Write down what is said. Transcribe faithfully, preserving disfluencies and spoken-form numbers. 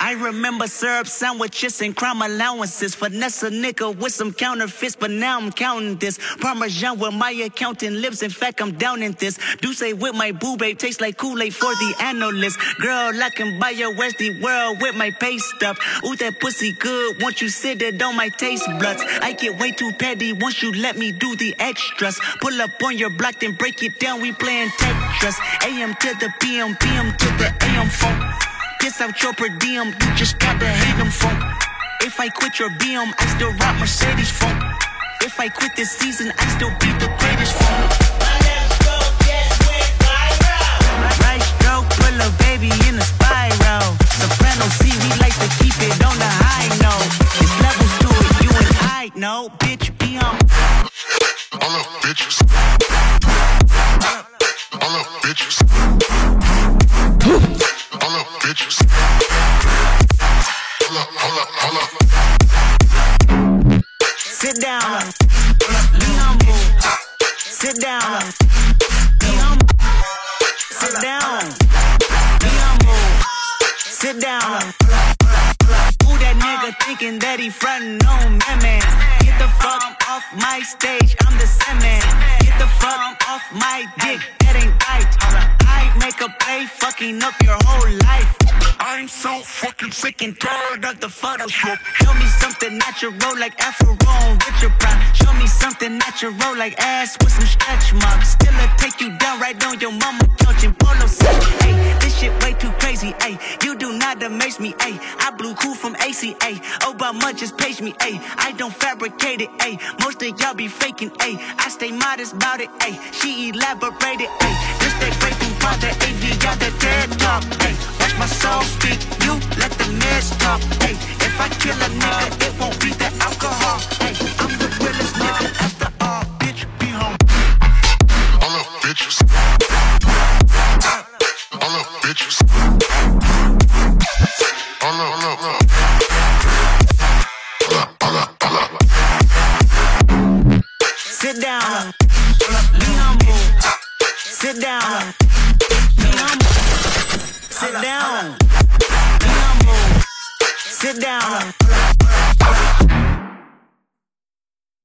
I remember syrup sandwiches and crime allowances. Finesse a nigga with some counterfeits, but now I'm counting this. Parmesan where my accountant lives, in fact I'm down in this. Do say with my boo babe, tastes like Kool-Aid for the analyst. Girl, I can buy your Westie world with my pay stuff. Ooh, that pussy good, once you sit it on my taste buds. I get way too petty once you let me do the extras. Pull up on your block, then break it down, we playing Tetris. A M to the P M, P M to the A M funk. Piss out your per diem, you just gotta hate them funk. If I quit your B M, I still rock Mercedes funk. If I quit this season, I still be the greatest funk. My left stroke just went viral. Right stroke, put a baby in a spiral. Soprano C, we like to keep it on the high note. There's levels to it, you and I know. Bitch, be on. All up, bitches. All up, bitches. All up, bitches. Hold up, hold up, hold up. Sit down. Be humble. Sit down. Be humble. Sit down. Be humble. Sit down. Who that nigga thinking that he frontin' on me, man? Get the fuck off my stage, I'm the same man. Get the fuck off my dick, that ain't right. I make a play, fucking up your whole life. I'm so fucking sick and tired of the Photoshop. Show me something natural like Afro on Richard Pryor. Show me something natural like ass with some stretch marks. Still I take you down right on your mama couch in polo set. Hey, this shit way too crazy. Hey, you do not amaze me. Hey, I blew cool from A C A. Obama just paged me. Hey, I don't fabricate it. Hey, most of y'all be faking. Hey, I stay modest about it. Hey, she elaborated. Hey, this that great thing for the A V got the TED talk. Hey, watch my soul speak. You let the mess talk. Hey, if I kill a nigga, it won't be the alcohol. Hey, I'm the realest nigga after all. Bitch, be home. All up, bitches. All up, bitches. All up, all up, all up. All up, all up, all up. Sit down. Be humble. Sit down. Be humble. Sit down. Be humble. Sit down.